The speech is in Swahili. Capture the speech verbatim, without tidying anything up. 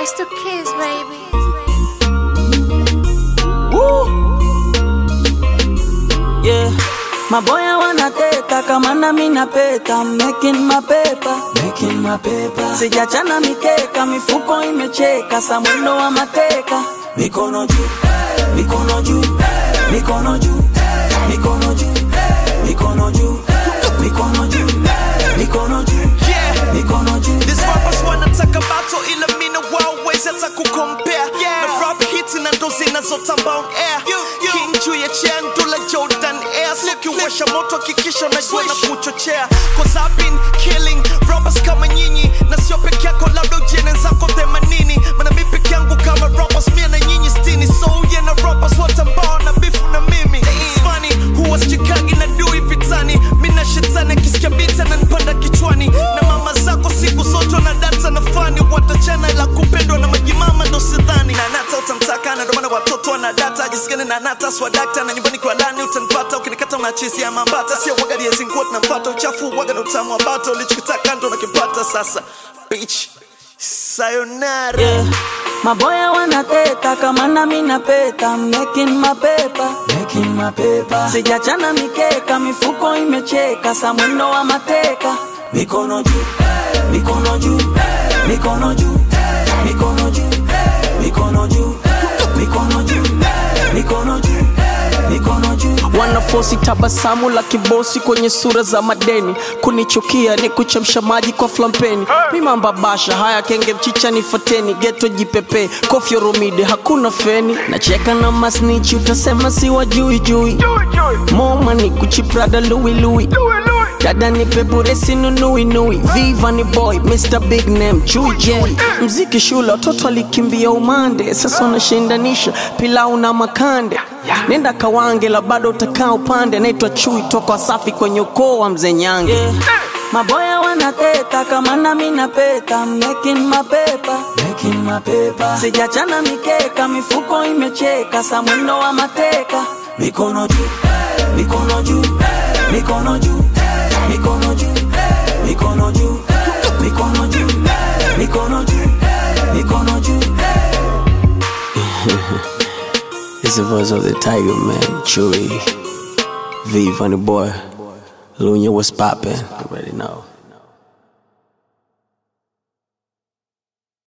It's the kids, baby. Woo! Yeah, maboya wanateta kama na mimi napeta. I'm making my paper, making my paper. Sijachana mikeka, mifuko imecheka, samwendo wa mateka. Mikono juu, mikono juu, mikono juu, mikono juu, mikono juu, mikono juu, mikono juu. Yeah, mikono juu. These rappers wanna talk about to ila mina waweza hata kucompare. Yeah, na rap hits na ndo zinazotamba on air. King juu ya chair ndula Jordan Air. So kiwasha moto hakikisha unajua na kuchochea. Cause I've been killing rappers kama nyinyi. Na sio peke yako labda ujene zako themanini. Mana mi peke yangu kama rappers mia na nyinyi sitini. So yeah na rappers watambao na beef na mimi. It's funny who was Chicago na dui vitani. Mina shetani kisikia bita na nipanda kichwani. Na mama zako siku zote na data na fani. Watachana ila kupendwa na majimama ndo sidhani. Na nata utamtaka na domana watoto wana data. Jisikani na nata swadakta na nyumbani kwa lani utanipata. Ukinikata unachisi ya mambata. Sio waga liezi nguot na mpata. Uchafu waga na utamu wa bata. Ulichukitaka ndo na kipata sasa. Bitch, sayonara. Yeah, maboya wanateta kama na mimi napeta. I'm making my paper, making my paper. Sijachana mikeka, mifuko imecheka, samwendo wa mateka. Mikono juu, mikono juu, mikono juu, mikono juu, mikono juu, mikono juu, mikono juu, mikono juu. Wanafosi tabasamu la kibosi kwenye sura za madeni. Kunichukia ni kuchemsha maji kwa flampeni. Mima mbabasha haya kenge mchicha nifateni. Geto jipepe kofio rumide hakuna feni. Nacheka na masnichi utasema si wajui jui. Moma ni kuchiprada Louis Louis. Dada ni pebure sinu nui nui. Viva ni boy, Mister Big Name, Chui Chui. Mziki shule, watoto walikimbia umande. Sasa unashindanisha pilau na makande. Nenda kawange la bado utakaa upande. Naitwa Chui toka Wasafi kwenye ukoo wa Mzee Nyange. Yeah, maboya wanateta kama na mimi napeta. I'm making my paper, making my paper. Sijachana mikeka, mifuko imecheka, samwendo wa mateka. Mikono juu, mikono juu, mikono juu, mikono juu, mikono juu, mikono juu, mikono juu, mikono juu. It's the voice of the tiger man, Chui. V, funny boy. Lunya was poppin', you already know.